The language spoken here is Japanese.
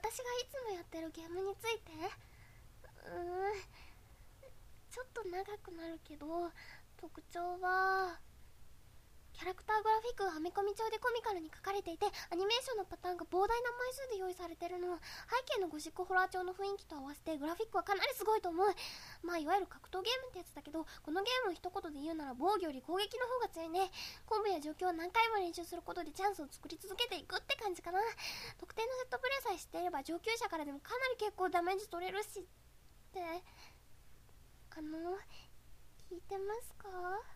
私がいつもやってるゲームについて、ちょっと長くなるけど、特徴はキャラクターグラフィックが編み込み帳でコミカルに描かれていて、アニメーションのパターンが膨大な枚数で用意されてるの。背景のゴシックホラー調の雰囲気と合わせてグラフィックはかなりすごいと思う。まあいわゆる格闘ゲームってやつだけど、このゲームを一言で言うなら防御より攻撃の方が強いね。コンボや状況を何回も練習することでチャンスを作り続けていくって感じかな。特定のセットプレーさえ知っていれば上級者からでもかなり結構ダメージ取れるしって。聞いてますか？